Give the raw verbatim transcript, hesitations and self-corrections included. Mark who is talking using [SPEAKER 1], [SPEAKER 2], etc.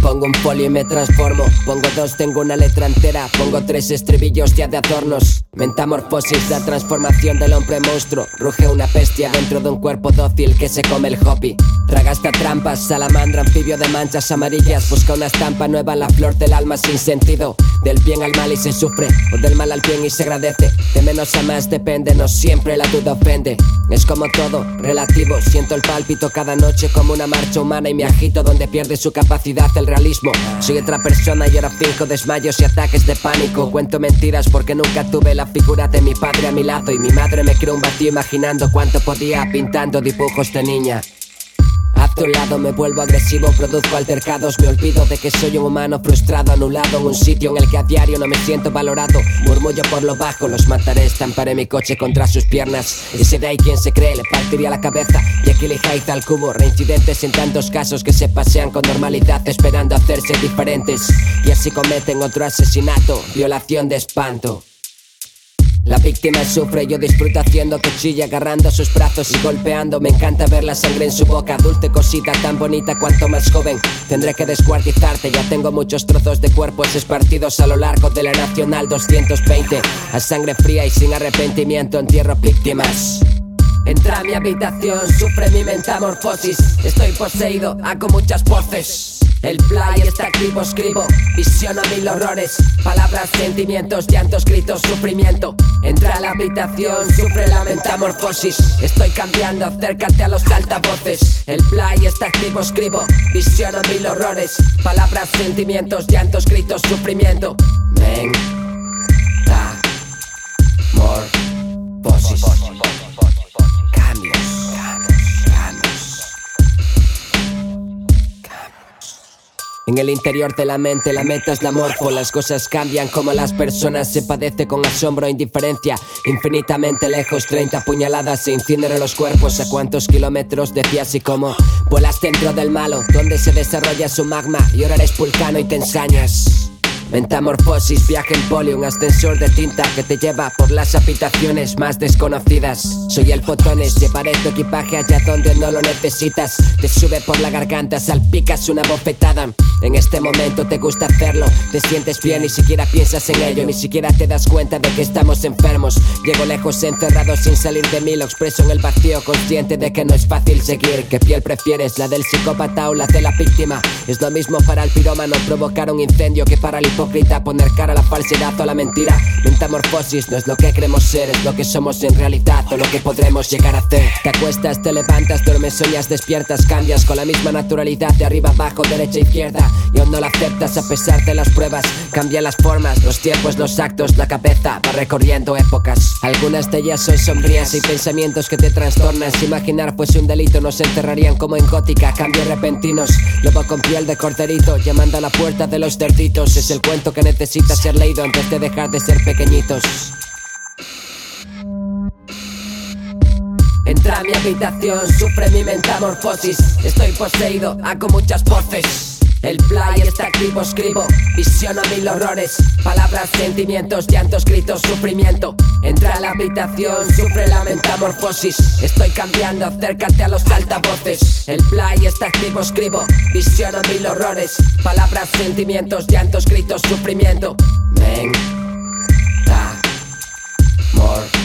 [SPEAKER 1] Pongo un folio y me transformo. Pongo dos, tengo una letra entera. Pongo tres estribillos ya de adornos. Metamorfosis, la transformación del hombre monstruo. Ruge una bestia dentro de un cuerpo dócil que se come el hopi. Tragaste trampas, salamandra, anfibio de manchas amarillas. Busca una estampa nueva, la flor del alma sin sentido. Del bien al mal y se sufre, o del mal al bien y se agradece. De menos a más depende, no siempre la duda ofende. Es como todo, relativo. Siento el pálpito cada noche como una marcha humana y me agito donde pierde su capacidad el realismo. Soy otra persona y ahora finjo desmayos y ataques de pánico. Cuento mentiras porque nunca tuve la figura de mi padre a mi lado y mi madre me creó un vacío imaginando cuánto podía pintando dibujos de niña. A tu lado me vuelvo agresivo, produzco altercados. Me olvido de que soy un humano frustrado, anulado en un sitio en el que a diario no me siento valorado. Murmullo por lo bajo, los mataré, estamparé mi coche contra sus piernas. Y si de ahí quien se cree, le partiría la cabeza. Y aquí le jaiza al cubo, reincidentes en tantos casos que se pasean con normalidad esperando hacerse diferentes. Y así cometen otro asesinato, violación de espanto. La víctima sufre, yo disfruto haciendo que chille, agarrando sus brazos y golpeando. Me encanta ver la sangre en su boca, dulce cosita tan bonita cuanto más joven. Tendré que descuartizarte, ya tengo muchos trozos de cuerpos esparcidos a lo largo de la Nacional doscientos veinte. A sangre fría y sin arrepentimiento entierro víctimas. Entra a mi habitación, sufre mi metamorfosis. Estoy poseído, hago muchas voces. El play está activo, escribo, visiono mil horrores. Palabras, sentimientos, llantos, gritos, sufrimiento. Entra a la habitación, sufre la metamorfosis. Estoy cambiando, acércate a los altavoces. El play está activo, escribo, visiono mil horrores. Palabras, sentimientos, llantos, gritos, sufrimiento. Metamorfosis. En el interior de la mente la meta es la morfo. Las cosas cambian como las personas. Se padece con asombro e indiferencia. Infinitamente lejos, treinta puñaladas se incineran los cuerpos. ¿A cuántos kilómetros? Decías y cómo. Vuelas dentro del malo, donde se desarrolla su magma. Y ahora eres vulcano y te ensañas. Metamorfosis, viaje en poli, un ascensor de tinta que te lleva por las habitaciones más desconocidas. Soy el fotones, llevaré tu equipaje allá donde no lo necesitas. Te sube por la garganta, salpicas una bofetada. En este momento te gusta hacerlo, te sientes bien, ni siquiera piensas en ello, ni siquiera te das cuenta de que estamos enfermos. Llego lejos encerrado sin salir de mí, lo expreso en el vacío, consciente de que no es fácil seguir. ¿Qué piel prefieres, la del psicópata o la de la víctima? Es lo mismo para el pirómano provocar un incendio que para el hipócrita poner cara a la falsedad o a la mentira. Metamorfosis no es lo que queremos ser, es lo que somos en realidad o lo que podremos llegar a hacer. Te acuestas, te levantas, duermes, sueñas, despiertas, cambias con la misma naturalidad de arriba abajo, derecha izquierda. Y aún no la aceptas a pesar de las pruebas. Cambian las formas, los tiempos, los actos, la cabeza va recorriendo épocas. Algunas de ellas son sombrías y pensamientos que te trastornan. Si imaginar fuese un delito nos enterrarían como en gótica. Cambios repentinos, lobo con piel de corderito llamando a la puerta de los cerditos. Es el cuento que necesita ser leído antes de dejar de ser pequeñitos. Entra a mi habitación, sufre mi metamorfosis. Estoy poseído, hago muchas voces. El play está activo, escribo, visiono mil horrores. Palabras, sentimientos, llantos, gritos, sufrimiento. Entra a la habitación, sufre la metamorfosis. Estoy cambiando, acércate a los altavoces. El play está activo, escribo, visiono mil horrores. Palabras, sentimientos, llantos, gritos, sufrimiento. Metamorfosis.